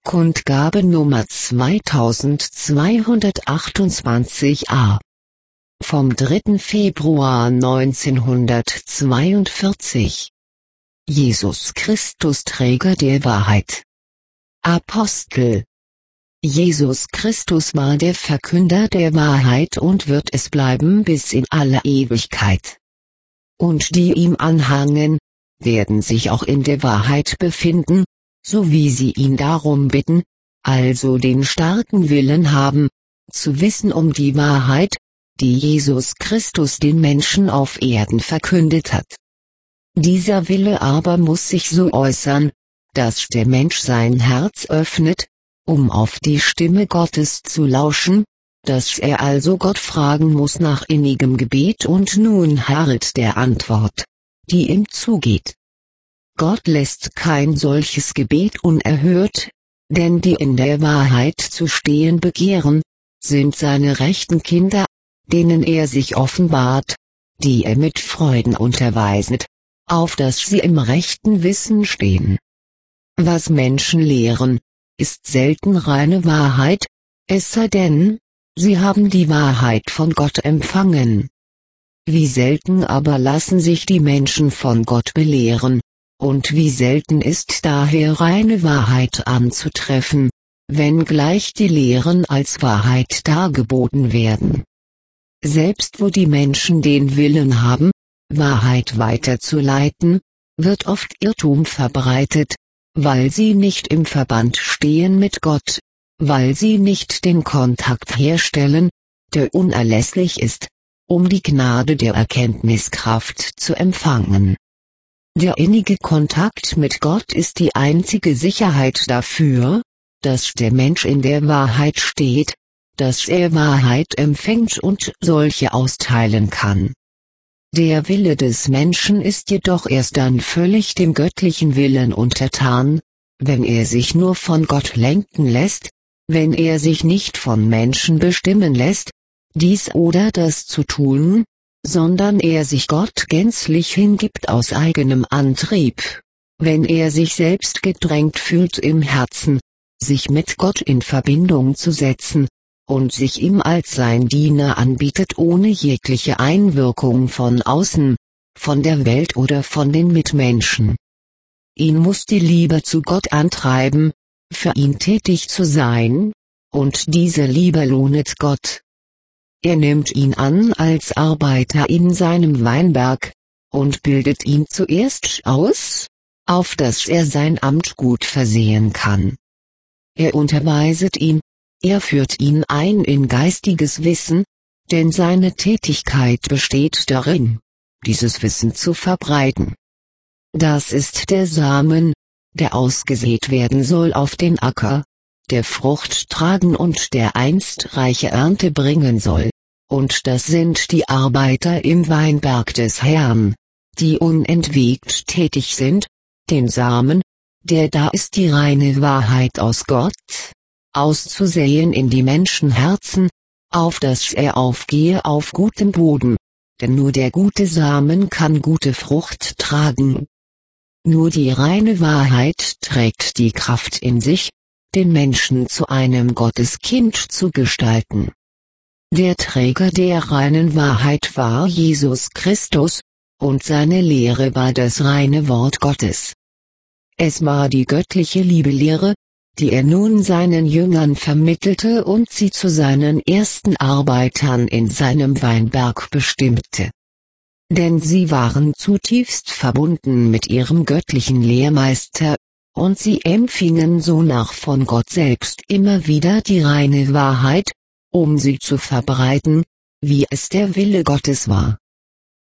Kundgabe Nummer 2228a. Vom 3. Februar 1942. Jesus Christus, Träger der Wahrheit. Apostel. Jesus Christus war der Verkünder der Wahrheit und wird es bleiben bis in alle Ewigkeit. Und die ihm anhangen, werden sich auch in der Wahrheit befinden, so wie sie ihn darum bitten, also den starken Willen haben, zu wissen um die Wahrheit, die Jesus Christus den Menschen auf Erden verkündet hat. Dieser Wille aber muss sich so äußern, dass der Mensch sein Herz öffnet, um auf die Stimme Gottes zu lauschen, dass er also Gott fragen muss nach innigem Gebet und nun harret der Antwort, die ihm zugeht. Gott lässt kein solches Gebet unerhört, denn die in der Wahrheit zu stehen begehren, sind seine rechten Kinder, denen er sich offenbart, die er mit Freuden unterweiset, auf dass sie im rechten Wissen stehen. Was Menschen lehren, ist selten reine Wahrheit, es sei denn, sie haben die Wahrheit von Gott empfangen. Wie selten aber lassen sich die Menschen von Gott belehren, und wie selten ist daher reine Wahrheit anzutreffen, wenngleich die Lehren als Wahrheit dargeboten werden. Selbst wo die Menschen den Willen haben, Wahrheit weiterzuleiten, wird oft Irrtum verbreitet, weil sie nicht im Verband stehen mit Gott, weil sie nicht den Kontakt herstellen, der unerlässlich ist, um die Gnade der Erkenntniskraft zu empfangen. Der innige Kontakt mit Gott ist die einzige Sicherheit dafür, dass der Mensch in der Wahrheit steht, dass er Wahrheit empfängt und solche austeilen kann. Der Wille des Menschen ist jedoch erst dann völlig dem göttlichen Willen untertan, wenn er sich nur von Gott lenken lässt, wenn er sich nicht von Menschen bestimmen lässt, dies oder das zu tun, sondern er sich Gott gänzlich hingibt aus eigenem Antrieb, wenn er sich selbst gedrängt fühlt im Herzen, sich mit Gott in Verbindung zu setzen, und sich ihm als sein Diener anbietet ohne jegliche Einwirkung von außen, von der Welt oder von den Mitmenschen. Ihn muss die Liebe zu Gott antreiben, für ihn tätig zu sein, und diese Liebe lohnet Gott. Er nimmt ihn an als Arbeiter in seinem Weinberg, und bildet ihn zuerst aus, auf dass er sein Amt gut versehen kann. Er unterweiset ihn, er führt ihn ein in geistiges Wissen, denn seine Tätigkeit besteht darin, dieses Wissen zu verbreiten. Das ist der Samen, der ausgesät werden soll auf den Acker, der Frucht tragen und der einst reiche Ernte bringen soll, und das sind die Arbeiter im Weinberg des Herrn, die unentwegt tätig sind, den Samen, der da ist die reine Wahrheit aus Gott, auszusäen in die Menschenherzen, auf dass er aufgehe auf gutem Boden, denn nur der gute Samen kann gute Frucht tragen. Nur die reine Wahrheit trägt die Kraft in sich, den Menschen zu einem Gotteskind zu gestalten. Der Träger der reinen Wahrheit war Jesus Christus, und seine Lehre war das reine Wort Gottes. Es war die göttliche Liebelehre, die er nun seinen Jüngern vermittelte und sie zu seinen ersten Arbeitern in seinem Weinberg bestimmte. Denn sie waren zutiefst verbunden mit ihrem göttlichen Lehrmeister, und sie empfingen sonach von Gott selbst immer wieder die reine Wahrheit, um sie zu verbreiten, wie es der Wille Gottes war.